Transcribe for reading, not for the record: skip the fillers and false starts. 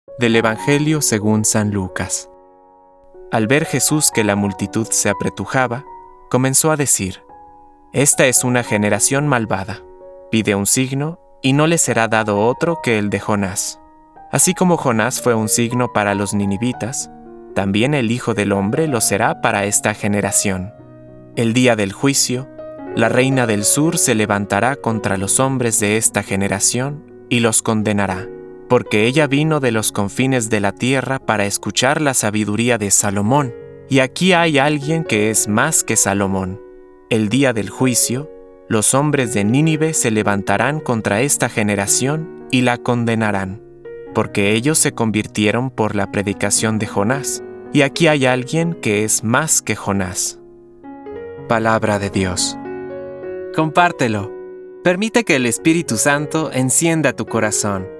Del Evangelio según San Lucas. Al ver Jesús que la multitud se apretujaba, comenzó a decir: Esta es una generación malvada. Pide un signo, y no le será dado otro que el de Jonás. Así como Jonás fue un signo para los ninivitas, también el Hijo del Hombre lo será para esta generación. El día del juicio, la reina del sur se levantará contra los hombres de esta generación y los condenará, porque ella vino de los confines de la tierra para escuchar la sabiduría de Salomón, y aquí hay alguien que es más que Salomón. El día del juicio, los hombres de Nínive se levantarán contra esta generación y la condenarán, porque ellos se convirtieron por la predicación de Jonás, y aquí hay alguien que es más que Jonás. Palabra de Dios. Compártelo. Permite que el Espíritu Santo encienda tu corazón.